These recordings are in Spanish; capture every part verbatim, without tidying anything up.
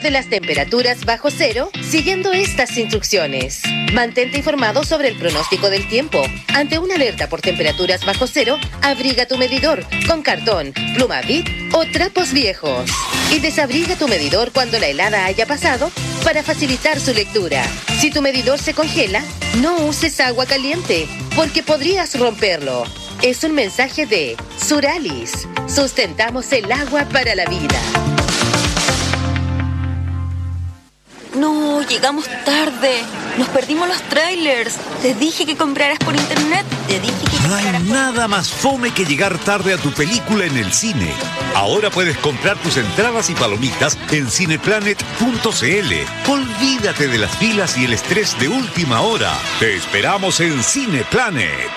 de las temperaturas bajo cero siguiendo estas instrucciones. Mantente informado sobre el pronóstico del tiempo. Ante una alerta por temperaturas bajo cero, abriga tu medidor con cartón, pluma Bic o trapos viejos. Y desabriga tu medidor cuando la helada haya pasado para facilitar su lectura. Si tu medidor se congela, no uses agua caliente porque podrías romperlo. Es un mensaje de Suralis. Sustentamos el agua para la vida. No, llegamos tarde. Nos perdimos los trailers. Te dije que compraras por internet. Te dije que No hay nada más fome que llegar tarde a tu película en el cine. Ahora puedes comprar tus entradas y palomitas en cineplanet punto c l. Olvídate de las filas y el estrés de última hora. Te esperamos en Cineplanet.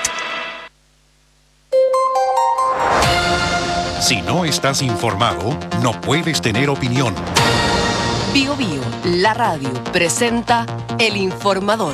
Si no estás informado, no puedes tener opinión. Bio Bio, la radio, presenta El Informador.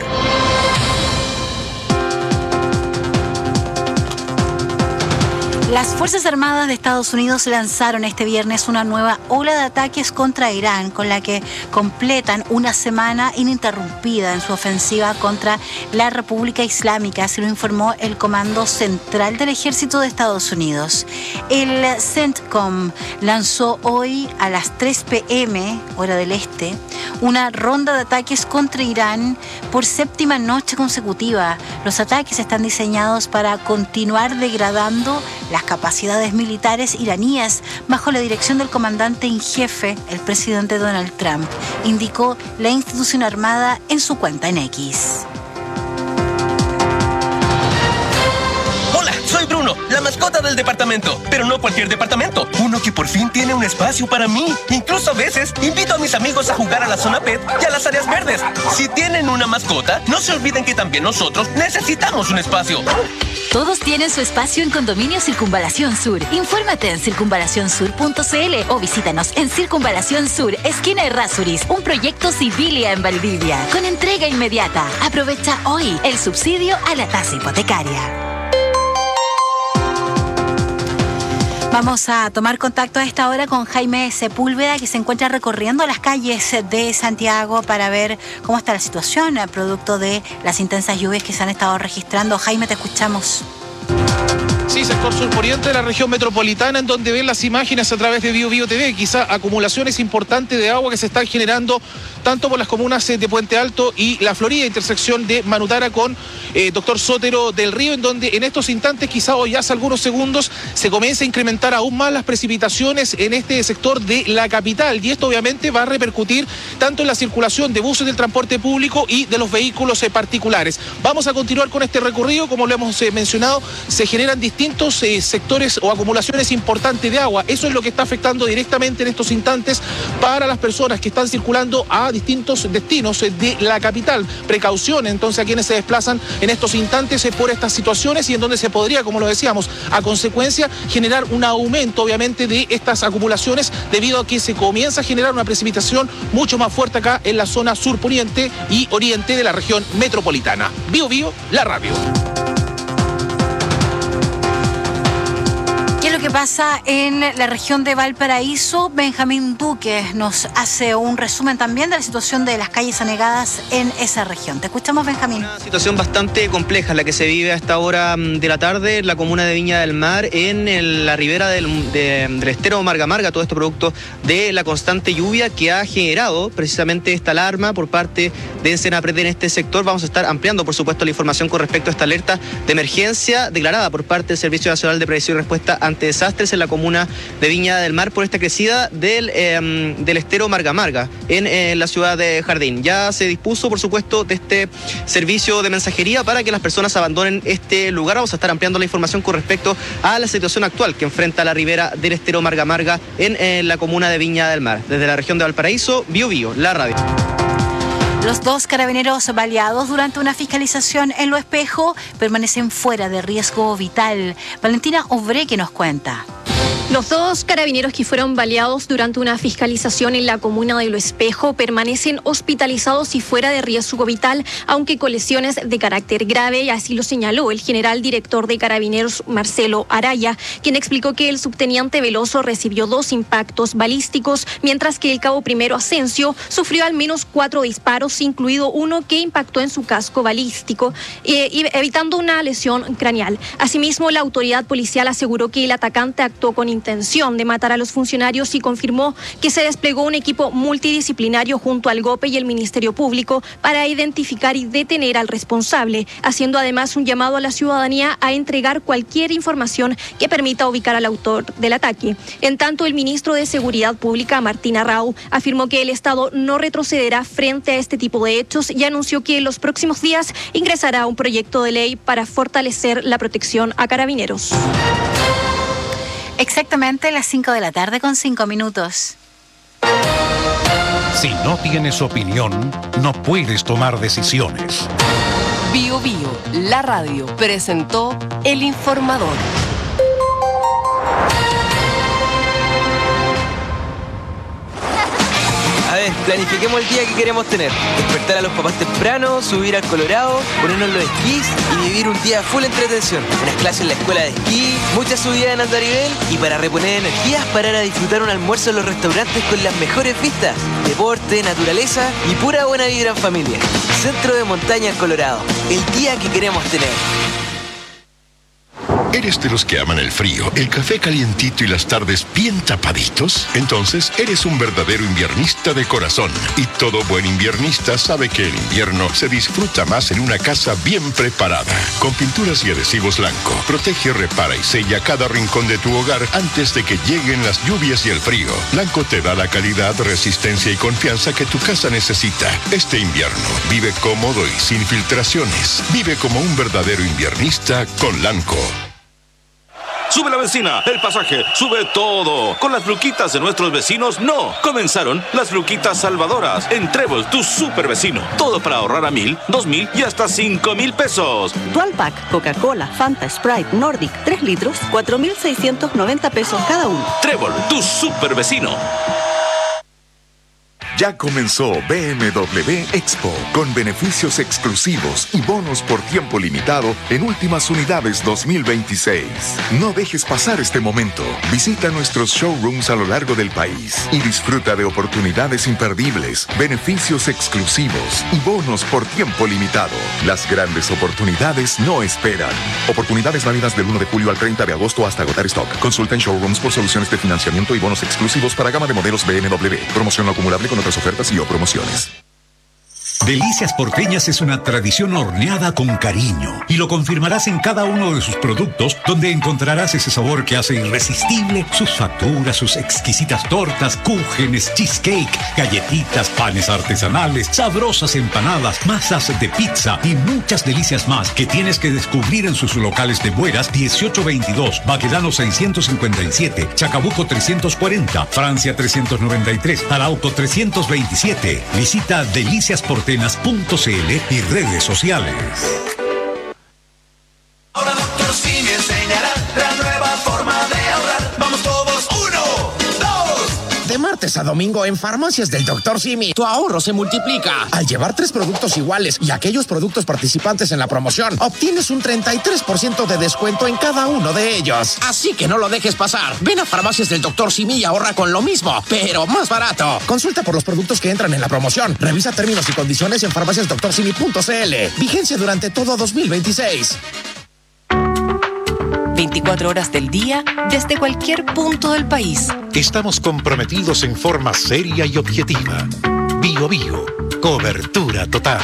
Las Fuerzas Armadas de Estados Unidos lanzaron este viernes una nueva ola de ataques contra Irán, con la que completan una semana ininterrumpida en su ofensiva contra la República Islámica, así lo informó el Comando Central del Ejército de Estados Unidos. El CENTCOM lanzó hoy a las tres pe eme, hora del este, una ronda de ataques contra Irán por séptima noche consecutiva. Los ataques están diseñados para continuar degradando las capacidades militares iraníes bajo la dirección del comandante en jefe, el presidente Donald Trump, indicó la institución armada en su cuenta en X. Soy Bruno, la mascota del departamento, pero no cualquier departamento, uno que por fin tiene un espacio para mí. Incluso a veces invito a mis amigos a jugar a la zona pet y a las áreas verdes. Si tienen una mascota, no se olviden que también nosotros necesitamos un espacio. Todos tienen su espacio en Condominio Circunvalación Sur. Infórmate en circunvalación sur punto c l o visítanos en Circunvalación Sur, esquina Errázuriz, un proyecto Civilia en Valdivia, con entrega inmediata. Aprovecha hoy el subsidio a la tasa hipotecaria. Vamos a tomar contacto a esta hora con Jaime Sepúlveda, que se encuentra recorriendo las calles de Santiago para ver cómo está la situación a producto de las intensas lluvias que se han estado registrando. Jaime, te escuchamos. Sí, sector surponiente de la región metropolitana, en donde ven las imágenes a través de Bio Bio T V, quizá acumulaciones importantes de agua que se están generando tanto por las comunas de Puente Alto y La Florida, intersección de Manutara con eh, Doctor Sotero del Río, en donde en estos instantes, quizá hoy hace algunos segundos, se comienza a incrementar aún más las precipitaciones en este sector de la capital, y esto obviamente va a repercutir tanto en la circulación de buses del transporte público y de los vehículos eh, particulares. Vamos a continuar con este recorrido, como lo hemos eh, mencionado, se generan distintos eh, sectores o acumulaciones importantes de agua. Eso es lo que está afectando directamente en estos instantes para las personas que están circulando a distintos destinos eh, de la capital. Precaución entonces a quienes se desplazan en estos instantes eh, por estas situaciones, y en donde se podría, como lo decíamos, a consecuencia generar un aumento obviamente de estas acumulaciones, debido a que se comienza a generar una precipitación mucho más fuerte acá en la zona surponiente y oriente de la región metropolitana. Bio Bio, la radio. ¿Qué es lo que pasa en la región de Valparaíso? Benjamín Duque nos hace un resumen también de la situación de las calles anegadas en esa región. Te escuchamos, Benjamín. Una situación bastante compleja la que se vive a esta hora de la tarde en la comuna de Viña del Mar, en el, la ribera del, de, del estero Marga Marga, todo esto producto de la constante lluvia que ha generado precisamente esta alarma por parte de Senapred en este sector. Vamos a estar ampliando, por supuesto, la información con respecto a esta alerta de emergencia declarada por parte del Servicio Nacional de Prevención y Respuesta ante Desastres en la comuna de Viña del Mar por esta crecida del, eh, del estero Marga Marga en eh, la ciudad de Jardín. Ya se dispuso, por supuesto, de este servicio de mensajería para que las personas abandonen este lugar. Vamos a estar ampliando la información con respecto a la situación actual que enfrenta la ribera del estero Marga Marga en eh, la comuna de Viña del Mar. Desde la región de Valparaíso, Bio Bio, la radio. Los dos carabineros baleados durante una fiscalización en Lo Espejo permanecen fuera de riesgo vital. Valentina Obre, que nos cuenta. Los dos carabineros que fueron baleados durante una fiscalización en la comuna de Lo Espejo permanecen hospitalizados y fuera de riesgo vital, aunque con lesiones de carácter grave, y así lo señaló el general director de Carabineros, Marcelo Araya, quien explicó que el subteniente Veloso recibió dos impactos balísticos, mientras que el cabo primero Asensio sufrió al menos cuatro disparos, incluido uno que impactó en su casco balístico, eh, evitando una lesión craneal. Asimismo, la autoridad policial aseguró que el atacante actuó con intención de matar a los funcionarios y confirmó que se desplegó un equipo multidisciplinario junto al GOPE y el Ministerio Público para identificar y detener al responsable, haciendo además un llamado a la ciudadanía a entregar cualquier información que permita ubicar al autor del ataque. En tanto, el ministro de Seguridad Pública, Martín Arrau, afirmó que el Estado no retrocederá frente a este tipo de hechos y anunció que en los próximos días ingresará un proyecto de ley para fortalecer la protección a carabineros. Exactamente las cinco de la tarde con cinco minutos. Si no tienes opinión, no puedes tomar decisiones. Bio Bio, la radio, presentó El Informador. A ver, planifiquemos el día que queremos tener. Despertar a los papás temprano, subir al Colorado, ponernos los esquís y vivir un día full entretención. Unas clases en la escuela de esquí, muchas subidas en Andarivel y para reponer energías, parar a disfrutar un almuerzo en los restaurantes con las mejores vistas. Deporte, naturaleza y pura buena vibra en familia. Centro de Montaña en Colorado. El día que queremos tener. ¿Eres de los que aman el frío, el café calientito y las tardes bien tapaditos? Entonces eres un verdadero inviernista de corazón. Y todo buen inviernista sabe que el invierno se disfruta más en una casa bien preparada. Con pinturas y adhesivos Lanco, protege, repara y sella cada rincón de tu hogar antes de que lleguen las lluvias y el frío. Lanco te da la calidad, resistencia y confianza que tu casa necesita. Este invierno, vive cómodo y sin filtraciones. Vive como un verdadero inviernista con Lanco. Sube la benzina, el pasaje, sube todo. Con las fluquitas de nuestros vecinos, no. Comenzaron las fluquitas salvadoras. En Trébol, tu super vecino. Todo para ahorrar a mil, dos mil y hasta cinco mil pesos. Dual Pack, Coca-Cola, Fanta, Sprite, Nordic, tres litros, cuatro mil seiscientos noventa pesos cada uno. Trébol, tu super vecino. Ya comenzó B M W Expo, con beneficios exclusivos y bonos por tiempo limitado en últimas unidades dos mil veintiséis. No dejes pasar este momento. Visita nuestros showrooms a lo largo del país y disfruta de oportunidades imperdibles, beneficios exclusivos y bonos por tiempo limitado. Las grandes oportunidades no esperan. Oportunidades válidas del uno de julio al treinta de agosto hasta agotar stock. Consulta en showrooms por soluciones de financiamiento y bonos exclusivos para gama de modelos B M W. Promoción no acumulable con otras ofertas y o promociones. Delicias Porteñas es una tradición horneada con cariño y lo confirmarás en cada uno de sus productos, donde encontrarás ese sabor que hace irresistible sus facturas, sus exquisitas tortas, cúgenes, cheesecake, galletitas, panes artesanales, sabrosas empanadas, masas de pizza y muchas delicias más que tienes que descubrir en sus locales de Bueras dieciocho veintidós, Baquedano seiscientos cincuenta y siete, Chacabuco trescientos cuarenta, Francia trescientos noventa y tres, Arauco trescientos veintisiete. Visita Delicias Porteñas punto c l y redes sociales. Ahora Doctor Simi enseñará la nueva forma de ahorrar. Vamos todos, uno, dos. De martes a domingo en Farmacias del Doctor Simi, tu ahorro se multiplica. Al llevar tres productos iguales y aquellos productos participantes en la promoción, obtienes un treinta y tres por ciento de descuento en cada uno de ellos. Así que no lo dejes pasar. Ven a Farmacias del Doctor Simi y ahorra con lo mismo, pero más barato. Consulta por los productos que entran en la promoción. Revisa términos y condiciones en farmacias doctor simi punto c l. Vigencia durante todo dos mil veintiséis. veinticuatro horas del día, desde cualquier punto del país. Estamos comprometidos en forma seria y objetiva. Bio Bio, cobertura total.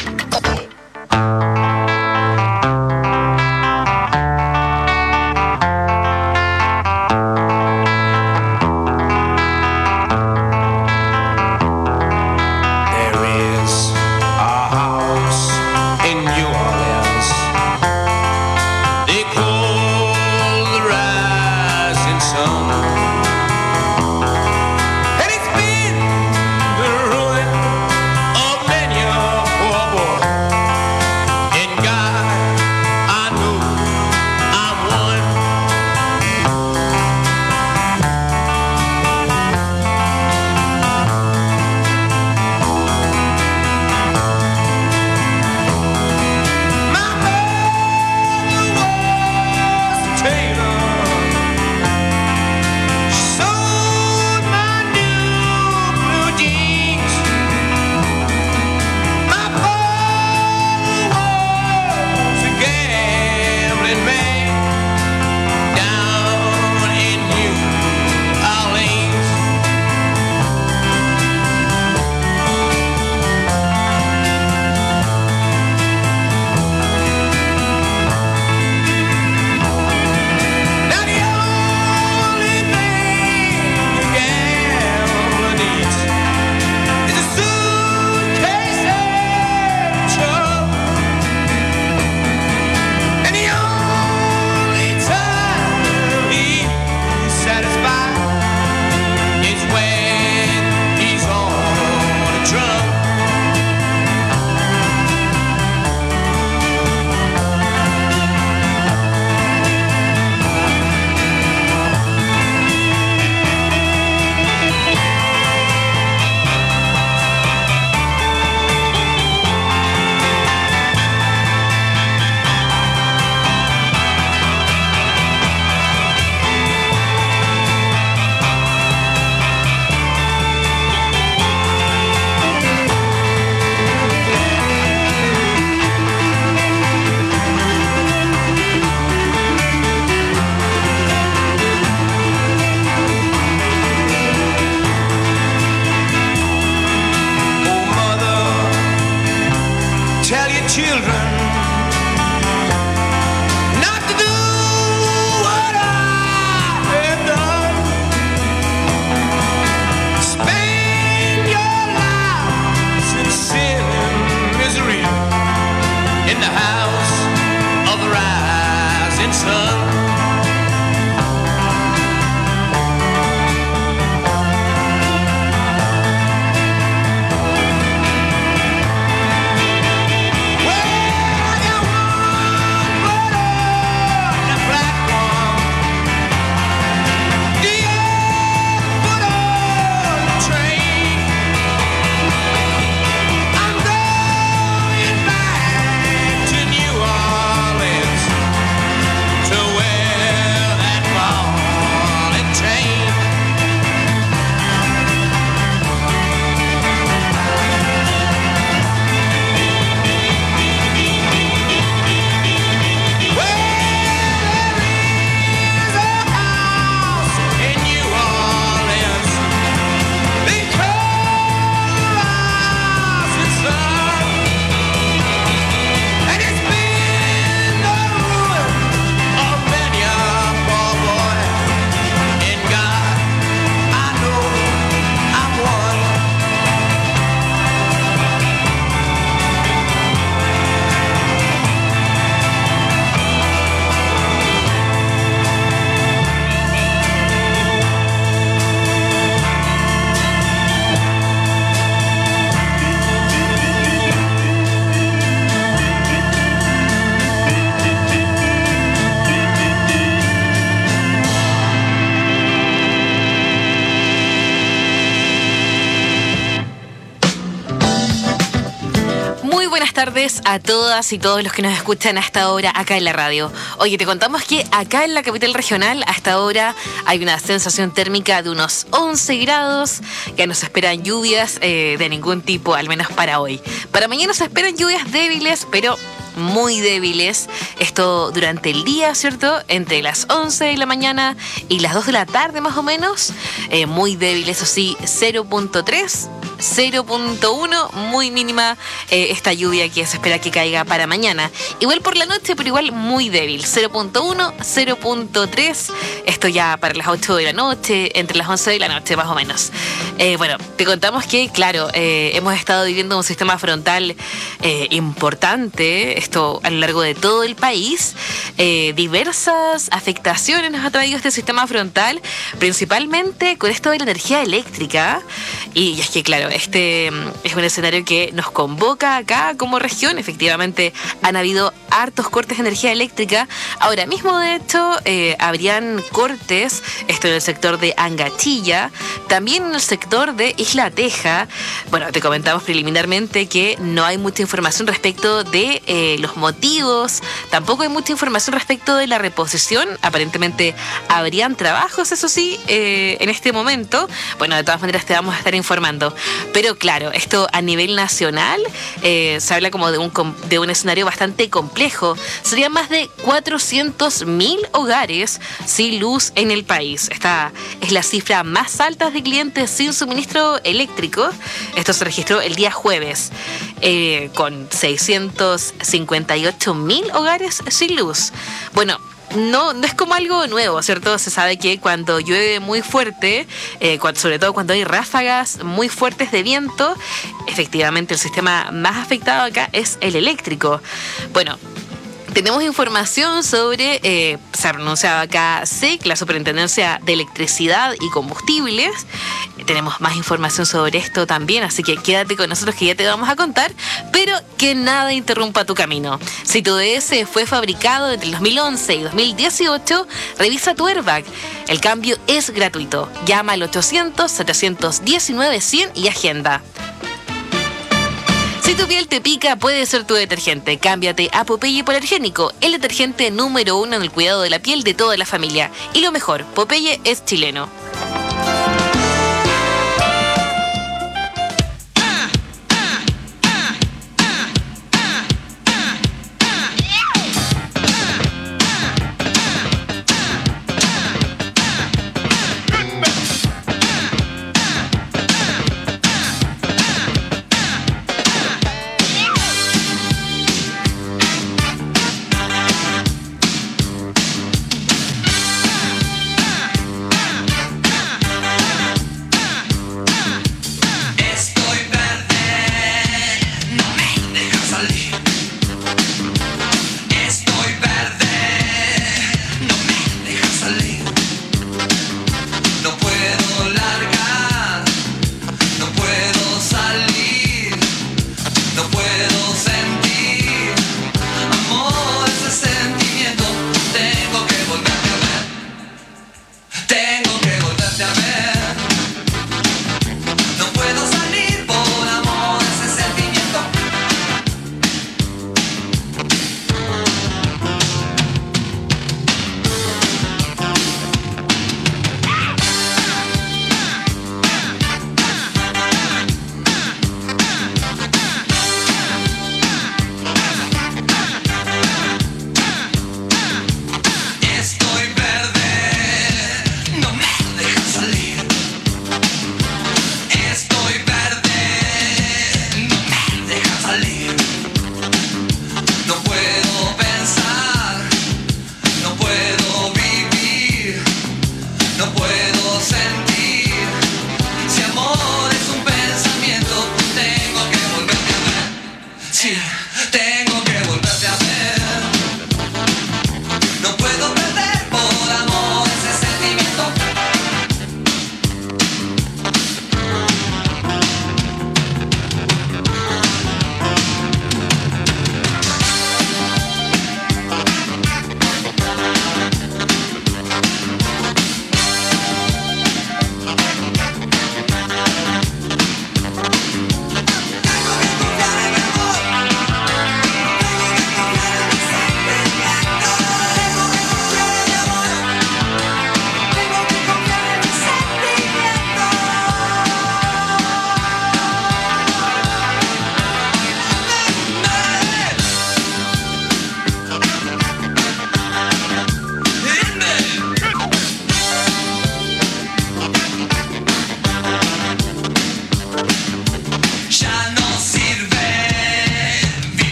buenas tardes a todas y todos los que nos escuchan a esta hora acá en la radio. Oye, te contamos que acá en la capital regional a esta hora hay una sensación térmica de unos once grados, que nos esperan lluvias eh, de ningún tipo, al menos para hoy. Para mañana se esperan lluvias débiles, pero muy débiles. Esto durante el día, ¿cierto? Entre las once de la mañana y las dos de la tarde más o menos. Eh, muy débiles, eso sí, cero punto tres. cero punto uno, muy mínima eh, esta lluvia que se espera que caiga para mañana. Igual por la noche, pero igual muy débil. cero punto uno, cero punto tres, esto ya para las ocho de la noche, entre las once de la noche más o menos. Eh, bueno, te contamos que, claro, eh, hemos estado viviendo un sistema frontal eh, importante, esto a lo largo de todo el país. Eh, diversas afectaciones nos ha traído este sistema frontal, principalmente con esto de la energía eléctrica. Y es que, claro, este es un escenario que nos convoca acá como región. Efectivamente, han habido hartos cortes de energía eléctrica. Ahora mismo, de hecho, eh, habrían cortes, esto en el sector de Angachilla, también en el sector de Isla Teja. Bueno, te comentamos preliminarmente que no hay mucha información respecto de eh, los motivos, tampoco hay mucha información respecto de la reposición. Aparentemente habrían trabajos, eso sí, eh, en este momento. Bueno, de todas maneras te vamos a estar informando. Pero claro, esto a nivel nacional eh, se habla como de un, de un escenario bastante complejo. Serían más de cuatrocientos mil hogares sin luz en el país. Esta es la cifra más alta de clientes sin suministro eléctrico. Esto se registró el día jueves, eh, con seiscientos cincuenta y ocho mil hogares sin luz. Bueno, No, no es como algo nuevo, ¿cierto? Se sabe que cuando llueve muy fuerte, eh, cuando, sobre todo cuando hay ráfagas muy fuertes de viento, efectivamente el sistema más afectado acá es el eléctrico. Bueno, tenemos información sobre, eh, se ha pronunciado acá S E C, la Superintendencia de Electricidad y Combustibles. Tenemos más información sobre esto también, así que quédate con nosotros que ya te vamos a contar, pero que nada interrumpa tu camino. Si tu D S fue fabricado entre el dos mil once y dos mil dieciocho, revisa tu airbag. El cambio es gratuito. Llama al ochocientos, setecientos diecinueve, cien y agenda. Si tu piel te pica, puede ser tu detergente. Cámbiate a Popeye Hipoalergénico, el detergente número uno en el cuidado de la piel de toda la familia. Y lo mejor, Popeye es chileno.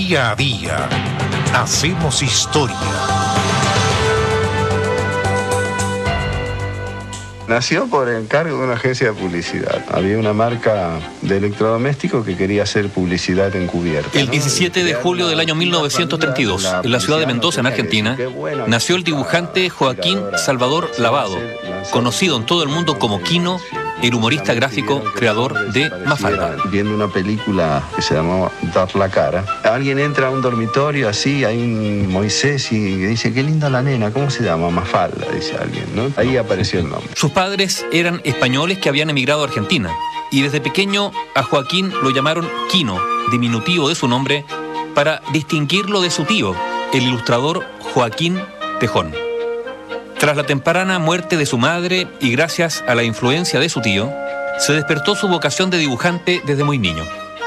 Día a día, hacemos historia. Nació por encargo de una agencia de publicidad. Había una marca de electrodomésticos que quería hacer publicidad encubierta. El diecisiete de julio del año mil novecientos treinta y dos, en la ciudad de Mendoza, en Argentina, nació el dibujante Joaquín Salvador Lavado, conocido en todo el mundo como Quino, el humorista gráfico creador de Mafalda. Viendo una película que se llamaba Dar la cara, alguien entra a un dormitorio así, hay un Moisés y dice, qué linda la nena, ¿cómo se llama? Mafalda, dice alguien, ¿no? Ahí apareció el nombre. Sus padres eran españoles que habían emigrado a Argentina, y desde pequeño a Joaquín lo llamaron Quino, diminutivo de su nombre, para distinguirlo de su tío, el ilustrador Joaquín Tejón. Tras la temprana muerte de su madre y gracias a la influencia de su tío, se despertó su vocación de dibujante desde muy niño.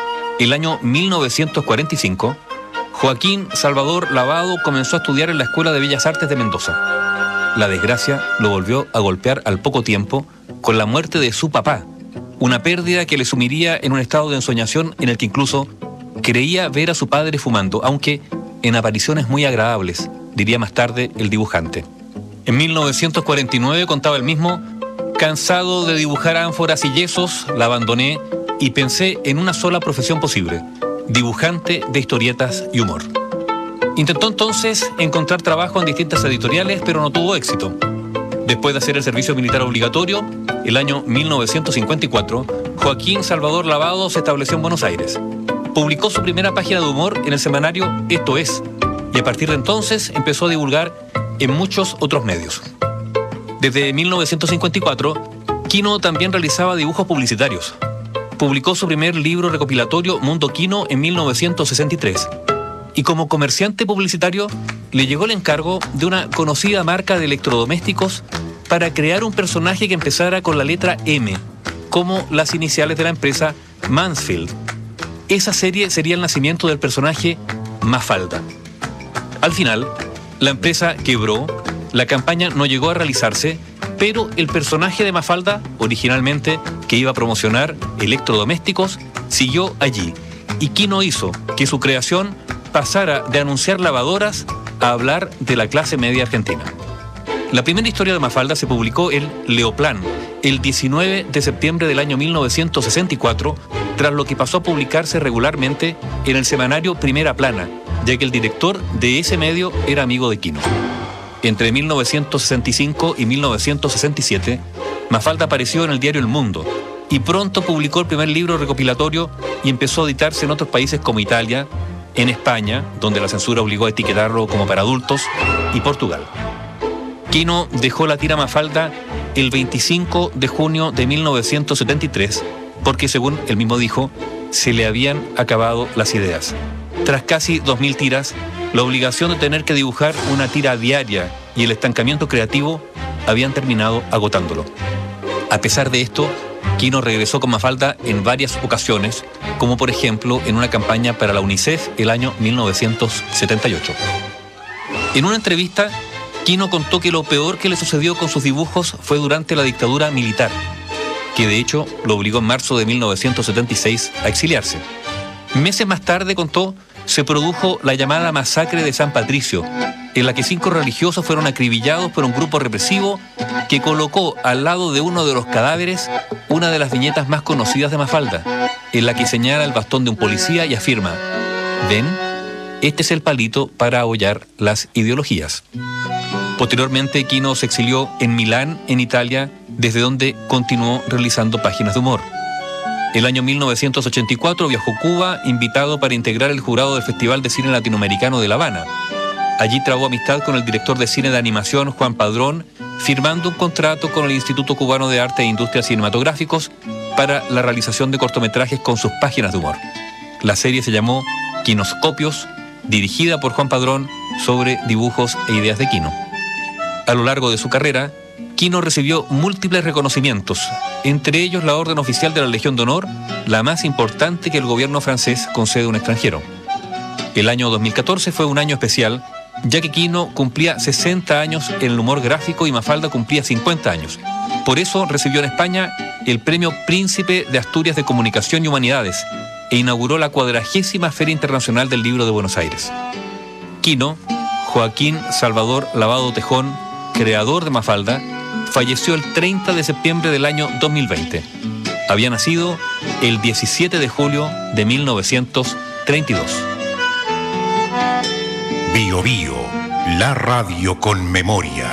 El año mil novecientos cuarenta y cinco, Joaquín Salvador Lavado comenzó a estudiar en la Escuela de Bellas Artes de Mendoza. La desgracia lo volvió a golpear al poco tiempo con la muerte de su papá, una pérdida que le sumiría en un estado de ensoñación en el que incluso creía ver a su padre fumando, aunque en apariciones muy agradables, diría más tarde el dibujante. En mil novecientos cuarenta y nueve contaba el mismo, cansado de dibujar ánforas y yesos, la abandoné y pensé en una sola profesión posible, dibujante de historietas y humor. Intentó entonces encontrar trabajo en distintas editoriales, pero no tuvo éxito. Después de hacer el servicio militar obligatorio, el año mil novecientos cincuenta y cuatro, Joaquín Salvador Lavado se estableció en Buenos Aires. Publicó su primera página de humor en el semanario Esto Es, y a partir de entonces empezó a divulgar en muchos otros medios. Desde mil novecientos cincuenta y cuatro, Quino también realizaba dibujos publicitarios. Publicó su primer libro recopilatorio Mundo Quino en mil novecientos sesenta y tres. Y como comerciante publicitario, le llegó el encargo de una conocida marca de electrodomésticos para crear un personaje que empezara con la letra M, como las iniciales de la empresa Mansfield. Esa serie sería el nacimiento del personaje Mafalda. Al final, la empresa quebró, la campaña no llegó a realizarse, pero el personaje de Mafalda, originalmente que iba a promocionar electrodomésticos, siguió allí. Y Quino hizo que su creación pasara de anunciar lavadoras a hablar de la clase media argentina. La primera historia de Mafalda se publicó en Leoplan el diecinueve de septiembre del año mil novecientos sesenta y cuatro, tras lo que pasó a publicarse regularmente en el semanario Primera Plana, ya que el director de ese medio era amigo de Quino. Entre mil novecientos sesenta y cinco y mil novecientos sesenta y siete, Mafalda apareció en el diario El Mundo y pronto publicó el primer libro recopilatorio y empezó a editarse en otros países como Italia, en España, donde la censura obligó a etiquetarlo como para adultos, y Portugal. Quino dejó la tira Mafalda el veinticinco de junio de mil novecientos setenta y tres porque, según él mismo dijo, se le habían acabado las ideas. Tras casi dos mil tiras, la obligación de tener que dibujar una tira diaria y el estancamiento creativo habían terminado agotándolo. A pesar de esto, Quino regresó con Mafalda en varias ocasiones, como por ejemplo en una campaña para la UNICEF el año mil novecientos setenta y ocho. En una entrevista, Quino contó que lo peor que le sucedió con sus dibujos fue durante la dictadura militar, que de hecho lo obligó en marzo de mil novecientos setenta y seis a exiliarse. Meses más tarde, contó, se produjo la llamada masacre de San Patricio, en la que cinco religiosos fueron acribillados por un grupo represivo que colocó al lado de uno de los cadáveres una de las viñetas más conocidas de Mafalda, en la que señala el bastón de un policía y afirma: ¿ven? Este es el palito para ahollar las ideologías. Posteriormente, Quino se exilió en Milán, en Italia, desde donde continuó realizando páginas de humor. El año mil novecientos ochenta y cuatro viajó a Cuba, invitado para integrar el jurado del Festival de Cine Latinoamericano de La Habana. Allí trabó amistad con el director de cine de animación Juan Padrón, firmando un contrato con el Instituto Cubano de Arte e Industrias Cinematográficos para la realización de cortometrajes con sus páginas de humor. La serie se llamó Quinoscopios, dirigida por Juan Padrón, sobre dibujos e ideas de Quino. A lo largo de su carrera, Quino recibió múltiples reconocimientos, entre ellos la Orden Oficial de la Legión de Honor, la más importante que el gobierno francés concede a un extranjero. El año dos mil catorce fue un año especial, ya que Quino cumplía sesenta años en el humor gráfico y Mafalda cumplía cincuenta años. Por eso recibió en España el Premio Príncipe de Asturias de Comunicación y Humanidades, e inauguró la cuadragésima Feria Internacional del Libro de Buenos Aires. Quino, Joaquín Salvador Lavado Tejón, creador de Mafalda, falleció el treinta de septiembre del año dos mil veinte. Había nacido el diecisiete de julio de mil novecientos treinta y dos. Bio Bio, la radio con memoria.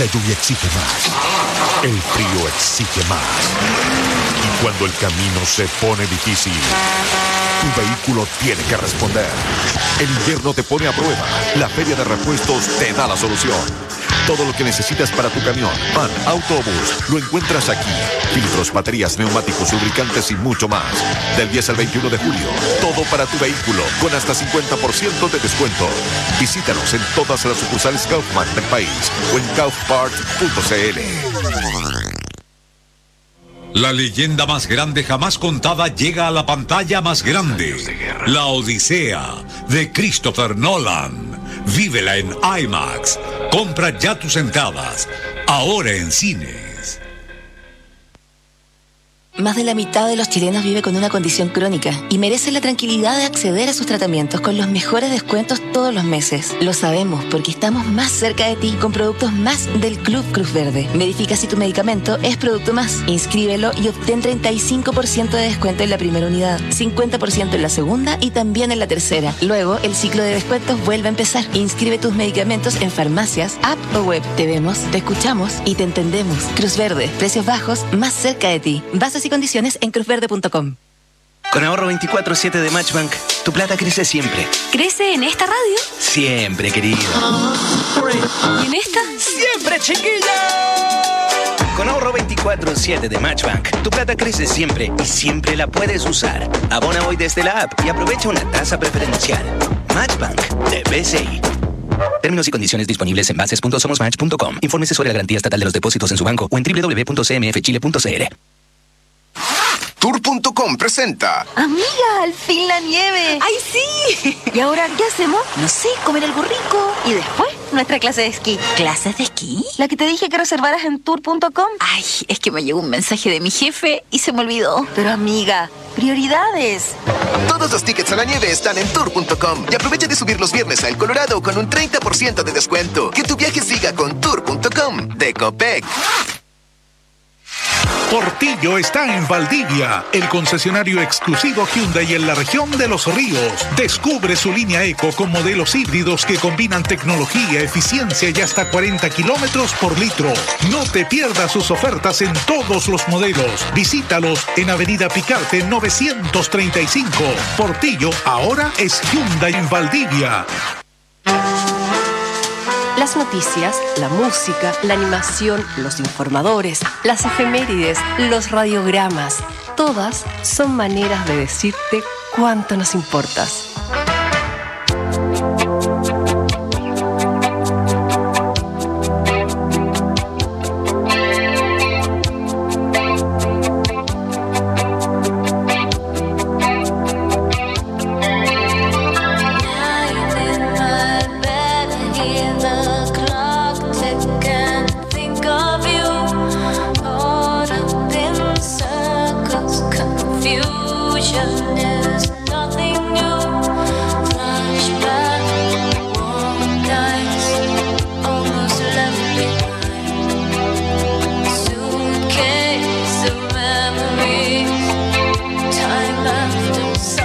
La lluvia exige más. El frío exige más. Y cuando el camino se pone difícil, tu vehículo tiene que responder. El invierno te pone a prueba. La Feria de Repuestos te da la solución. Todo lo que necesitas para tu camión, van, autobús, lo encuentras aquí. Filtros, baterías, neumáticos, lubricantes y mucho más. Del diez al veintiuno de julio, todo para tu vehículo, con hasta cincuenta por ciento de descuento. Visítanos en todas las sucursales Kaufman del país o en kaufpart punto c l. La leyenda más grande jamás contada llega a la pantalla más grande. La Odisea, de Christopher Nolan. Vívela en IMAX. Compra ya tus entradas. Ahora en cines. Más de la mitad de los chilenos vive con una condición crónica y merece la tranquilidad de acceder a sus tratamientos con los mejores descuentos todos los meses. Lo sabemos porque estamos más cerca de ti con productos más del Club Cruz Verde. Verifica si tu medicamento es producto más. Inscríbelo y obtén treinta y cinco por ciento de descuento en la primera unidad, cincuenta por ciento en la segunda y también en la tercera. Luego, el ciclo de descuentos vuelve a empezar. Inscribe tus medicamentos en farmacias, app o web. Te vemos, te escuchamos y te entendemos. Cruz Verde, precios bajos, más cerca de ti. Bases y condiciones en cruz verde punto com. Con ahorro veinticuatro siete de Matchbank, tu plata crece siempre. ¿Crece en esta radio? Siempre, querido. ¿Y en esta? ¡Siempre, chiquilla! Con ahorro veinticuatro siete de Matchbank, tu plata crece siempre y siempre la puedes usar. Abona hoy desde la app y aprovecha una tasa preferencial. Matchbank de B C I. Términos y condiciones disponibles en bases punto somos match punto com. Infórmese sobre la garantía estatal de los depósitos en su banco o en doble u doble u doble u punto c m f chile punto c l. Tour punto com presenta. Amiga, al fin la nieve. ¡Ay, sí! ¿Y ahora qué hacemos? No sé, comer algo rico. Y después, nuestra clase de esquí. ¿Clases de esquí? La que te dije que reservaras en tour punto com. Ay, es que me llegó un mensaje de mi jefe y se me olvidó. Pero amiga, prioridades. Todos los tickets a la nieve están en tour punto com y aprovecha de subir los viernes a El Colorado con un treinta por ciento de descuento. Que tu viaje siga con tour punto com de Copec. Portillo está en Valdivia, el concesionario exclusivo Hyundai en la región de Los Ríos. Descubre su línea Eco con modelos híbridos que combinan tecnología, eficiencia y hasta cuarenta kilómetros por litro. No te pierdas sus ofertas en todos los modelos. Visítalos en Avenida Picarte novecientos treinta y cinco. Portillo ahora es Hyundai en Valdivia. Las noticias, la música, la animación, los informadores, las efemérides, los radiogramas, todas son maneras de decirte cuánto nos importas.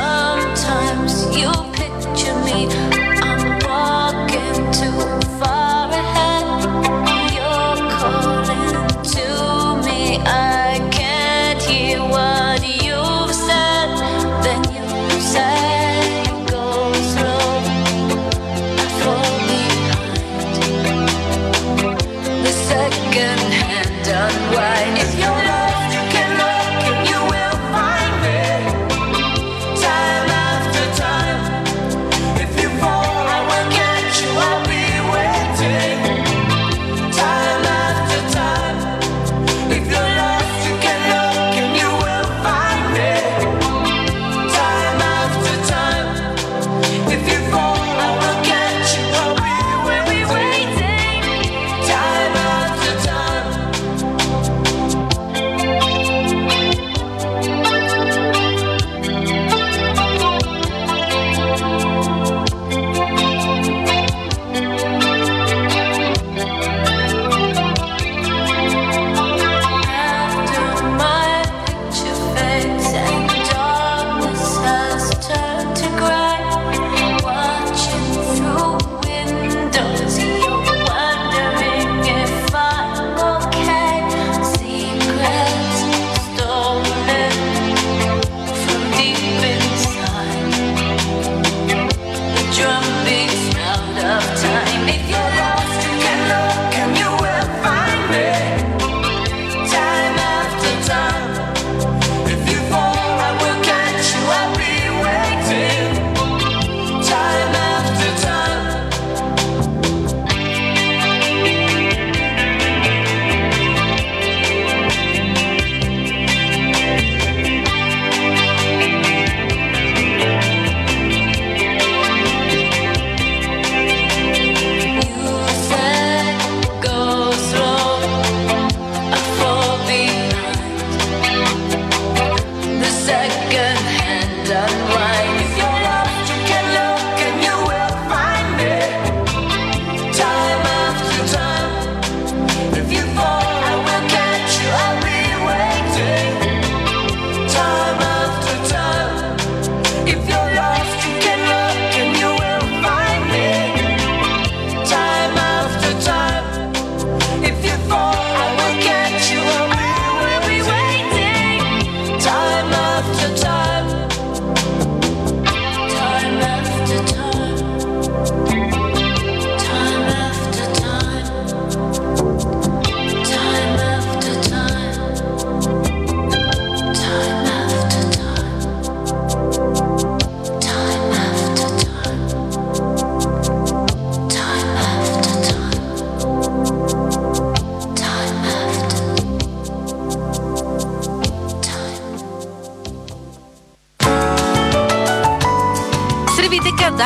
Sometimes you picture me, I'm walking too far.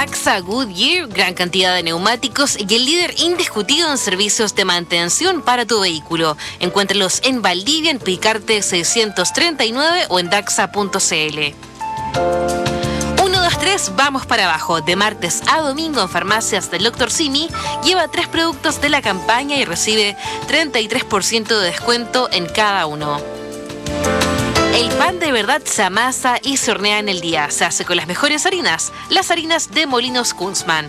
Daxa Goodyear, gran cantidad de neumáticos y el líder indiscutido en servicios de mantención para tu vehículo. Encuéntralos en Valdivia, en Picarte seiscientos treinta y nueve o en daxa punto c l. uno, dos, tres, vamos para abajo. De martes a domingo en farmacias del doctor Simi, lleva tres productos de la campaña y recibe treinta y tres por ciento de descuento en cada uno. El pan de verdad se amasa y se hornea en el día. Se hace con las mejores harinas, las harinas de Molinos Kunzman.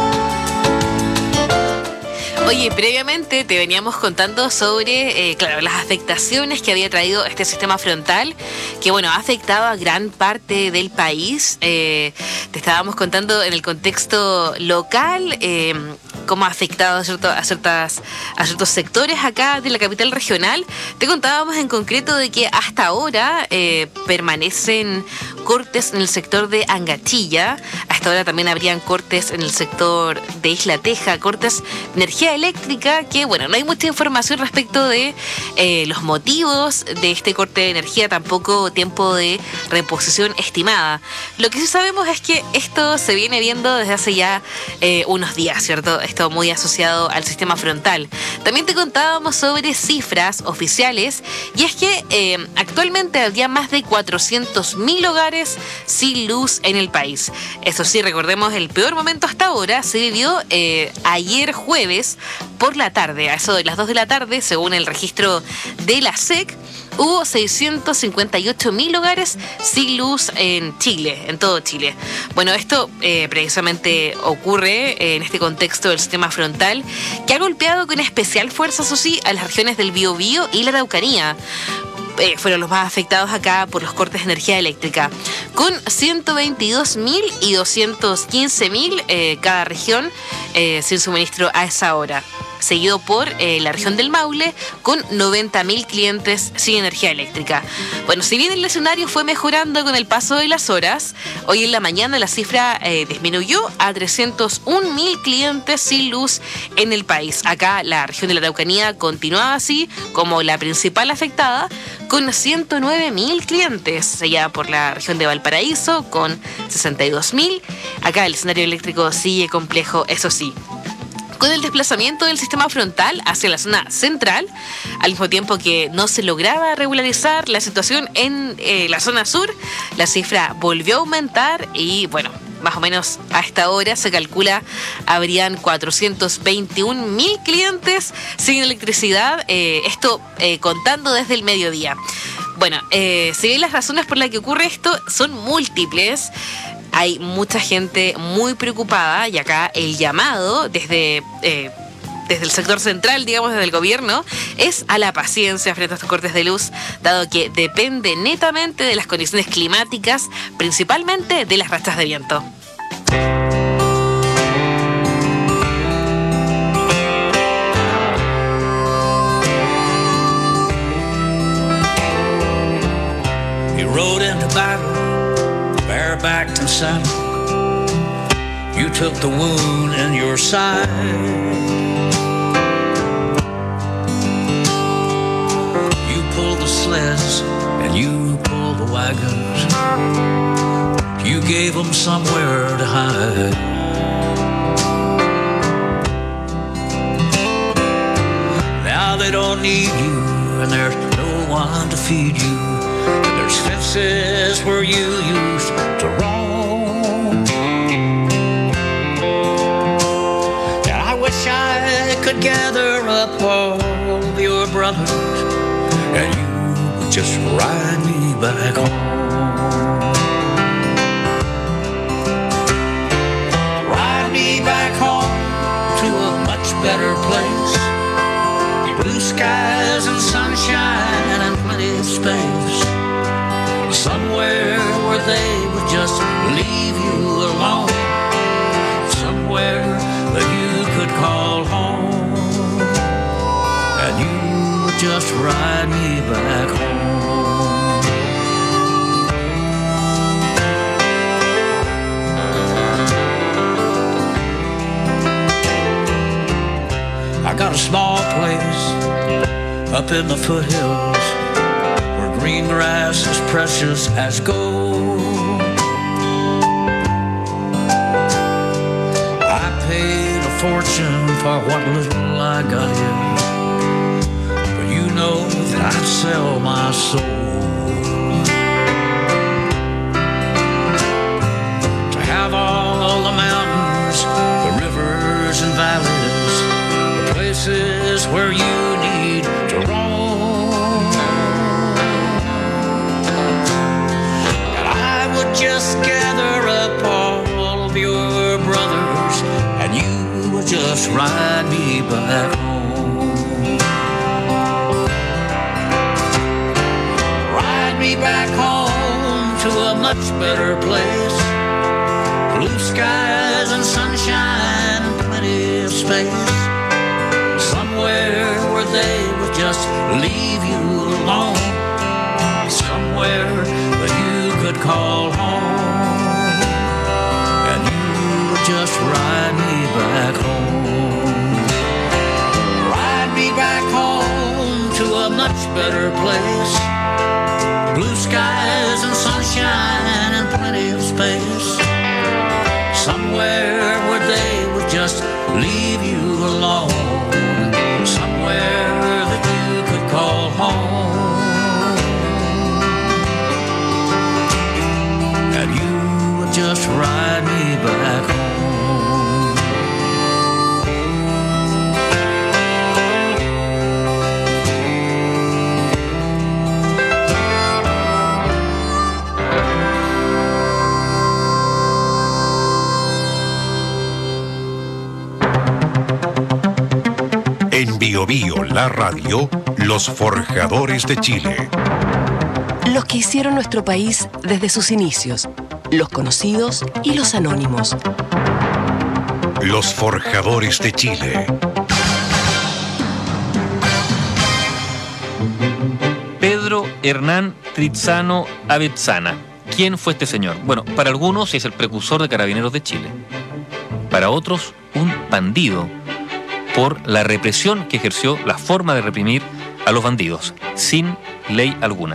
Oye, previamente te veníamos contando sobre, eh, claro, las afectaciones que había traído este sistema frontal, que bueno, ha afectado a gran parte del país. Eh, te estábamos contando en el contexto local eh, cómo ha afectado a, cierto, a, ciertas, a ciertos sectores acá de la capital regional. Te contábamos en concreto de que hasta ahora eh, permanecen cortes en el sector de Angachilla. Hasta ahora también habrían cortes en el sector de Isla Teja, cortes de energía eléctrica, que bueno, no hay mucha información respecto de eh, los motivos de este corte de energía, tampoco tiempo de reposición estimada. Lo que sí sabemos es que esto se viene viendo desde hace ya eh, unos días, ¿cierto? Esto muy asociado al sistema frontal. También te contábamos sobre cifras oficiales, y es que eh, actualmente había más de cuatrocientos mil hogares sin luz en el país. Eso sí, recordemos, el peor momento hasta ahora se vivió eh, ayer jueves por la tarde, a eso de las dos de la tarde, según el registro de la S E C. Hubo seiscientos cincuenta y ocho mil hogares sin luz en Chile, en todo Chile. Bueno, esto eh, precisamente ocurre eh, en este contexto del sistema frontal, que ha golpeado con especial fuerza, eso sí, a las regiones del Biobío y la Araucanía. Eh, fueron los más afectados acá por los cortes de energía eléctrica, con ciento veintidós mil y doscientos quince mil eh, cada región eh, sin suministro a esa hora, seguido por eh, la región del Maule con noventa mil clientes sin energía eléctrica. Bueno, si bien el escenario fue mejorando con el paso de las horas, hoy en la mañana la cifra eh, disminuyó a trescientos un mil clientes sin luz en el país. Acá la región de la Araucanía continuaba así como la principal afectada, con ciento nueve mil clientes, seguida por la región de Valparaíso con sesenta y dos mil. Acá el escenario eléctrico sigue complejo, eso sí, con el desplazamiento del sistema frontal hacia la zona central, al mismo tiempo que no se lograba regularizar la situación en eh, la zona sur, la cifra volvió a aumentar y bueno, más o menos a esta hora se calcula habrían cuatrocientos veintiún mil clientes sin electricidad, eh, esto eh, contando desde el mediodía. Bueno, eh, si bien las razones por las que ocurre esto son múltiples, hay mucha gente muy preocupada y acá el llamado desde, eh, desde el sector central, digamos, desde el gobierno, es a la paciencia frente a estos cortes de luz, dado que depende netamente de las condiciones climáticas, principalmente de las rachas de viento. You rode into battle, barebacked and saddled. You took the wound in your side. You pulled the sleds and you pulled the wagons. You gave them somewhere to hide. Now they don't need you and there's no one to feed you. And there's fences where you used to roam. And I wish I could gather up all of your brothers and you would just ride me back home. Back home to a much better place. Blue skies and sunshine and plenty of space. Somewhere where they would just leave you alone. Somewhere that you could call home. And you would just ride me back home. I got a small place up in the foothills where green grass is precious as gold. fortune for what little I got here, but you know that I'd sell my soul to have all the mountains, the rivers and valleys, the places where you need to roam. And I would just gather up all of your brothers, and you would just ride me back home. Ride me back home to a much better place. Blue skies and sunshine, plenty of space. Somewhere where they would just leave you alone. Somewhere that you could call home. And you would just ride me back home. Ride me back home to a much better place. Blue skies and sunshine and plenty of space. Somewhere where they would just leave you alone. Somewhere that you could call home. And you would just ride me back home. En Bio Bio, la radio, los forjadores de Chile. Los que hicieron nuestro país desde sus inicios, los conocidos y los anónimos. Los forjadores de Chile. Pedro Hernán Trizano Avezzana. ¿Quién fue este señor? Bueno, para algunos es el precursor de Carabineros de Chile. Para otros, un bandido por la represión que ejerció, la forma de reprimir a los bandidos, sin ley alguna.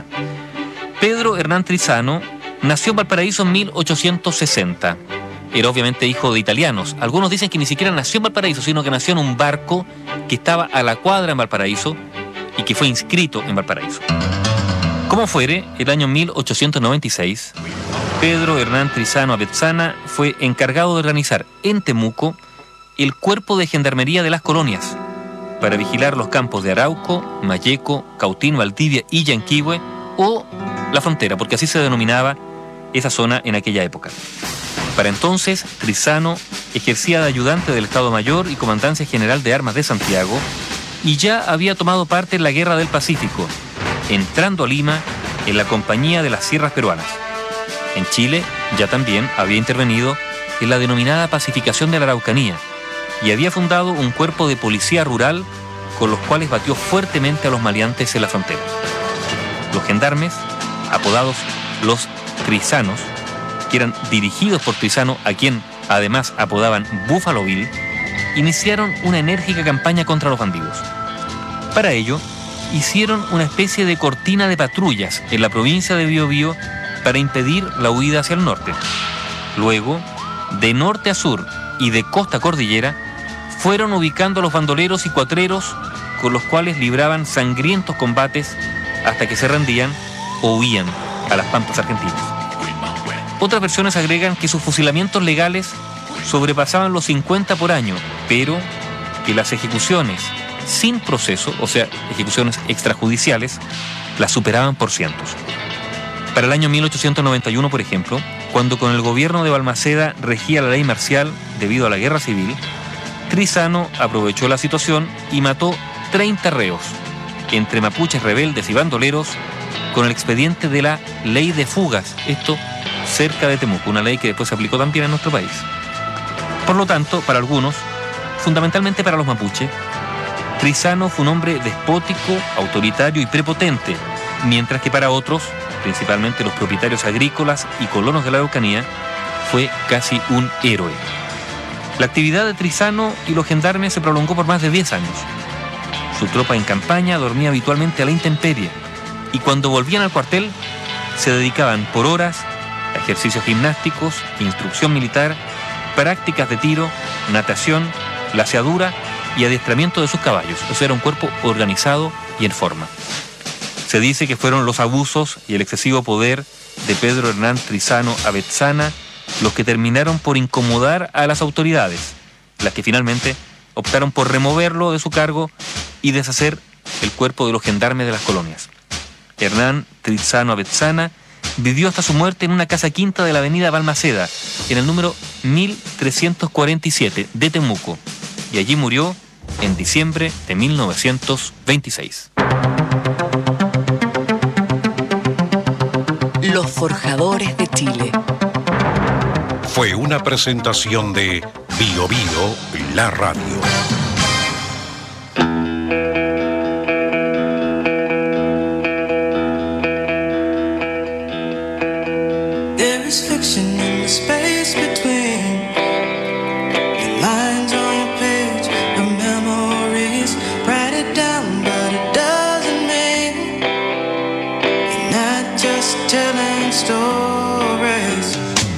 Pedro Hernán Trizano nació en Valparaíso en mil ochocientos sesenta. Era obviamente hijo de italianos. Algunos dicen que ni siquiera nació en Valparaíso, sino que nació en un barco que estaba a la cuadra en Valparaíso y que fue inscrito en Valparaíso. Como fuere, el año mil ochocientos noventa y seis, Pedro Hernán Trizano Avezzana fue encargado de organizar en Temuco el cuerpo de gendarmería de las colonias para vigilar los campos de Arauco, Mayeco, Cautín, Valdivia y Yanquihue, o la frontera, porque así se denominaba esa zona en aquella época. Para entonces, Trizano ejercía de ayudante del Estado Mayor y Comandancia General de Armas de Santiago y ya había tomado parte en la Guerra del Pacífico, entrando a Lima en la Compañía de las Sierras Peruanas. En Chile ya también había intervenido en la denominada pacificación de la Araucanía y había fundado un cuerpo de policía rural con los cuales batió fuertemente a los maleantes en la frontera. Los gendarmes, apodados los Trizanos, que eran dirigidos por Trizano, a quien además apodaban Buffalo Bill, iniciaron una enérgica campaña contra los bandidos. Para ello, hicieron una especie de cortina de patrullas en la provincia de Biobío para impedir la huida hacia el norte. Luego, de norte a sur y de costa a cordillera, fueron ubicando a los bandoleros y cuatreros con los cuales libraban sangrientos combates hasta que se rendían o huían a las pampas argentinas. Otras versiones agregan que sus fusilamientos legales sobrepasaban los cincuenta por año, pero que las ejecuciones sin proceso, o sea, ejecuciones extrajudiciales, las superaban por cientos. Para el año mil ochocientos noventa y uno, por ejemplo, cuando con el gobierno de Balmaceda regía la ley marcial debido a la guerra civil, Trizano aprovechó la situación y mató treinta reos, entre mapuches rebeldes y bandoleros, con el expediente de la ley de fugas, esto cerca de Temuco, una ley que después se aplicó también en nuestro país. Por lo tanto, para algunos, fundamentalmente para los mapuches, Trizano fue un hombre despótico, autoritario y prepotente, mientras que para otros, principalmente los propietarios agrícolas y colonos de la Araucanía, fue casi un héroe. La actividad de Trizano y los gendarmes se prolongó por más de diez años. Su tropa en campaña dormía habitualmente a la intemperie y cuando volvían al cuartel se dedicaban por horas a ejercicios gimnásticos, instrucción militar, prácticas de tiro, natación, la aseadura y adiestramiento de sus caballos. O sea, era un cuerpo organizado y en forma. Se dice que fueron los abusos y el excesivo poder de Pedro Hernán Trizano Avezzana los que terminaron por incomodar a las autoridades, las que finalmente optaron por removerlo de su cargo y deshacer el cuerpo de los gendarmes de las colonias. Hernán Trizano Avezzana vivió hasta su muerte en una casa quinta de la avenida Balmaceda, en el número mil trescientos cuarenta y siete de Temuco, y allí murió en diciembre de mil novecientos veintiséis. Los Forjadores de Chile. Fue una presentación de Bio Bio, la radio. There is fiction in the space between the lines on your page of memories. Write it down, but it doesn't mean you're not just telling stories.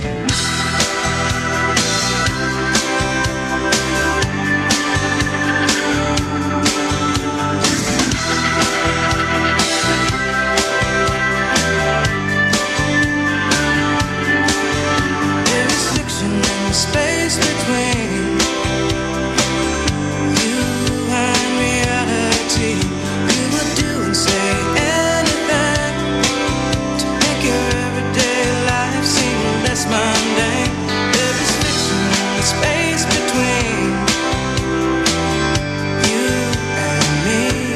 Space between you and reality. You would do and say anything to make your everyday life seem less mundane. There is fiction in the space between you and me.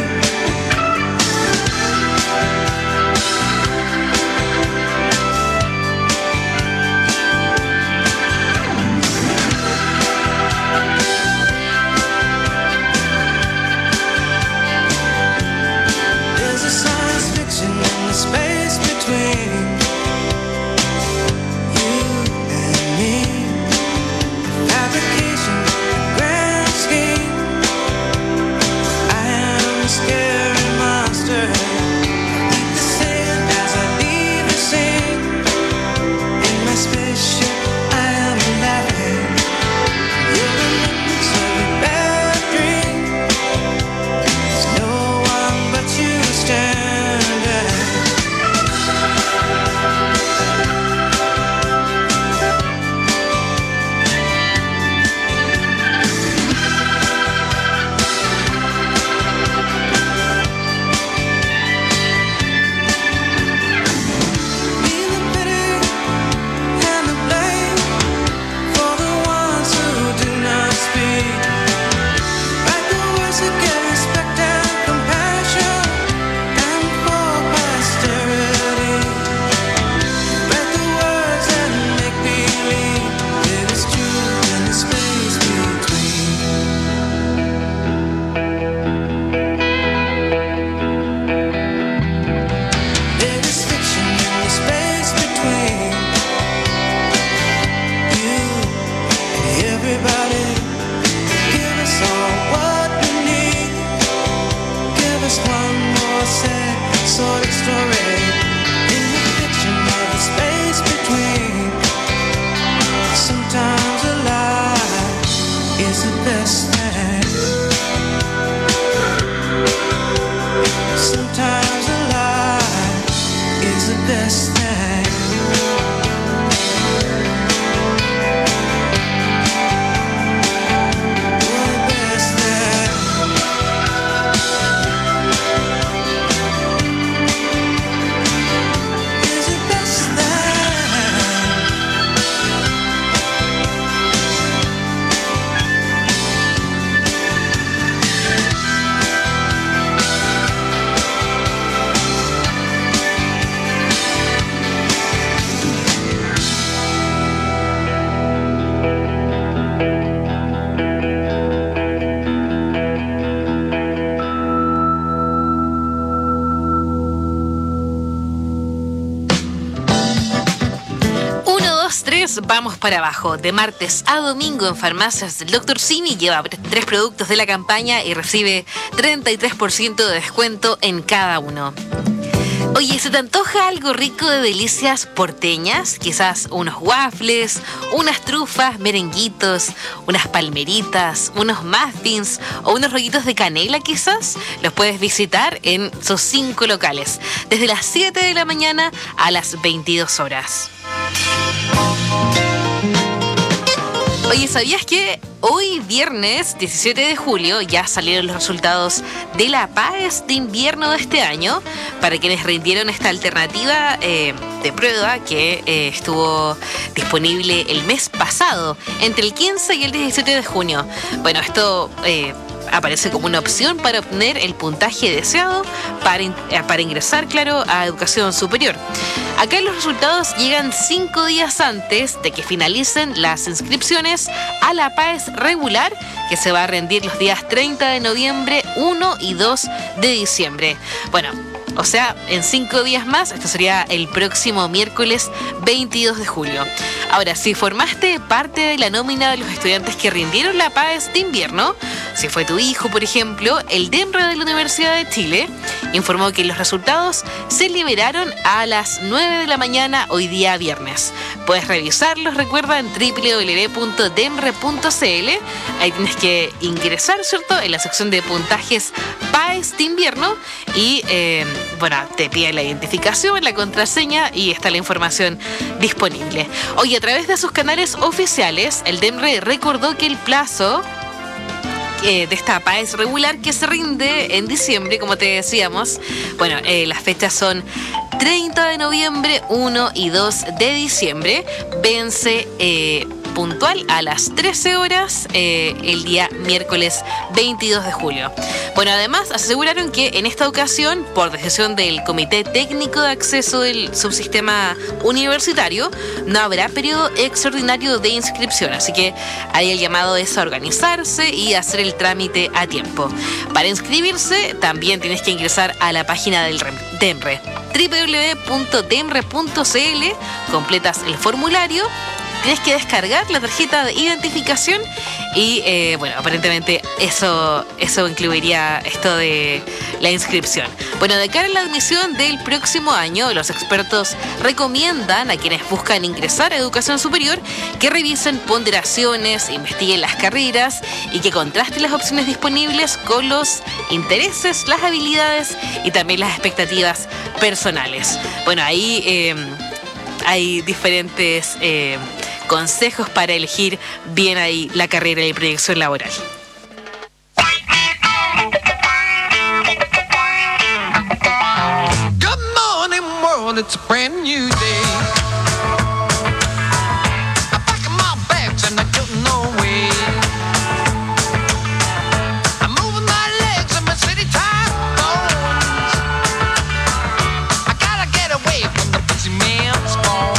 Space between you and me. Fabrication, grand scheme. I am a scary monster. Leave the scene as I leave the scene. In my spaceship, I am laughing. You're the remnants of a bad dream. There's no one but you standing. Vamos para abajo. De martes a domingo en farmacias del doctor Simi lleva tres productos de la campaña y recibe treinta y tres por ciento de descuento en cada uno. Oye, Oye, ¿se te antoja algo rico de delicias porteñas? Quizás unos waffles, unas trufas, merenguitos, unas palmeritas, unos muffins o unos rollitos de canela quizás. Los puedes visitar en sus cinco locales, desde las siete de la mañana a las veintidós horas. Oye, ¿sabías que hoy viernes diecisiete de julio ya salieron los resultados de la PAES de invierno de este año? Para quienes rindieron esta alternativa eh, de prueba que eh, estuvo disponible el mes pasado, entre el quince y el diecisiete de junio. Bueno, esto eh, aparece como una opción para obtener el puntaje deseado para, in- para ingresar, claro, a educación superior. Acá los resultados llegan cinco días antes de que finalicen las inscripciones a la PAES regular, que se va a rendir los días treinta de noviembre, uno y dos de diciembre. Bueno, o sea, en cinco días más, esto sería el próximo miércoles veintidós de julio. Ahora, si formaste parte de la nómina de los estudiantes que rindieron la PAES de invierno, si fue tu hijo, por ejemplo, el DEMRE de la Universidad de Chile informó que los resultados se liberaron a las nueve de la mañana hoy día viernes. Puedes revisarlos, recuerda, en doble u doble u doble u punto demre punto c l. Ahí tienes que ingresar, ¿cierto?, en la sección de puntajes PAES de invierno y, eh, bueno, te pide la identificación, la contraseña y está la información disponible. Hoy, a través de sus canales oficiales, el DEMRE recordó que el plazo Eh, de esta PAES regular que se rinde en diciembre, como te decíamos. Bueno, eh, las fechas son treinta de noviembre, uno y dos de diciembre. Vence eh, puntual a las trece horas eh, el día miércoles veintidós de julio. Bueno, además aseguraron que en esta ocasión, por decisión del Comité Técnico de Acceso del Subsistema Universitario, no habrá periodo extraordinario de inscripción, así que ahí el llamado es a organizarse y hacer el trámite a tiempo. Para inscribirse también tienes que ingresar a la página del DEMRE, doble u doble u doble u punto demre punto c l, completas el formulario, tienes que descargar la tarjeta de identificación y, eh, bueno, aparentemente eso, eso incluiría esto de la inscripción. Bueno, de cara a la admisión del próximo año, los expertos recomiendan a quienes buscan ingresar a educación superior que revisen ponderaciones, investiguen las carreras y que contrasten las opciones disponibles con los intereses, las habilidades y también las expectativas personales. Bueno, ahí eh, hay diferentes Eh, consejos para elegir bien ahí la carrera y proyección laboral. Good morning world, it's a brand new day. I'm packing my bags and I don't know way. I'm moving my legs and my city time bones. I gotta get away from the busy man's phone.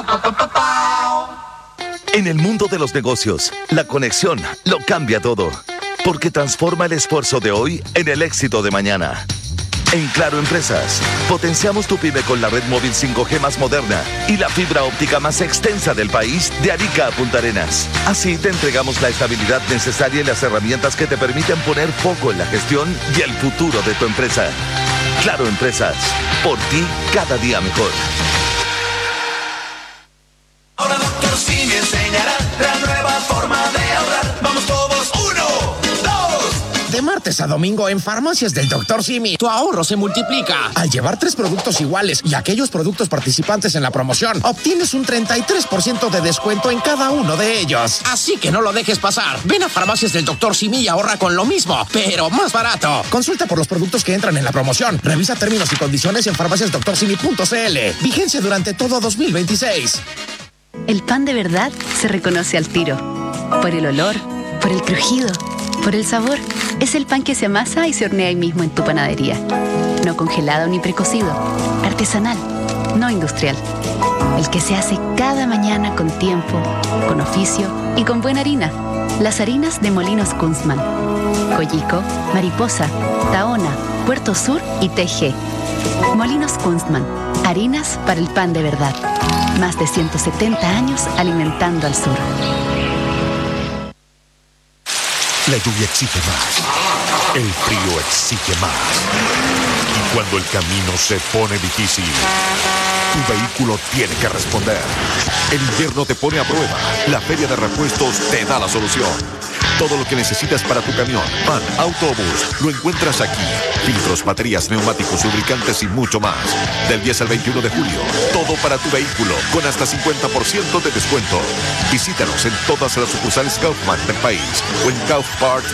En el mundo de los negocios, la conexión lo cambia todo, porque transforma el esfuerzo de hoy en el éxito de mañana. En Claro Empresas, potenciamos tu pyme con la red móvil cinco G más moderna y la fibra óptica más extensa del país, de Arica a Punta Arenas. Así te entregamos la estabilidad necesaria y las herramientas que te permiten poner foco en la gestión y el futuro de tu empresa. Claro Empresas, por ti cada día mejor. Ahora doctor Simi enseñará la nueva forma de ahorrar. Vamos todos, uno, dos. De martes a domingo en Farmacias del doctor Simi, tu ahorro se multiplica. Al llevar tres productos iguales y aquellos productos participantes en la promoción, obtienes un treinta y tres por ciento de descuento en cada uno de ellos. Así que no lo dejes pasar. Ven a Farmacias del doctor Simi y ahorra con lo mismo, pero más barato. Consulta por los productos que entran en la promoción. Revisa términos y condiciones en farmacias doctor simi punto c l. Vigencia durante todo dos mil veintiséis. El pan de verdad se reconoce al tiro. Por el olor, por el crujido, por el sabor. Es el pan que se amasa y se hornea ahí mismo en tu panadería. No congelado ni precocido. Artesanal, no industrial. El que se hace cada mañana con tiempo, con oficio y con buena harina. Las harinas de Molinos Kunzman. Coyico, Mariposa, Tahona, Puerto Sur y T G. Molinos Kunzman. Harinas para el pan de verdad. Más de ciento setenta años alimentando al sur. La lluvia exige más. El frío exige más. Y cuando el camino se pone difícil, tu vehículo tiene que responder. El invierno te pone a prueba. La Feria de Repuestos te da la solución. Todo lo que necesitas para tu camión, van, autobús, lo encuentras aquí. Filtros, baterías, neumáticos, lubricantes y mucho más. Del diez al veintiuno de julio, todo para tu vehículo, con hasta cincuenta por ciento de descuento. Visítanos en todas las sucursales Kaufman del país o en kaufpart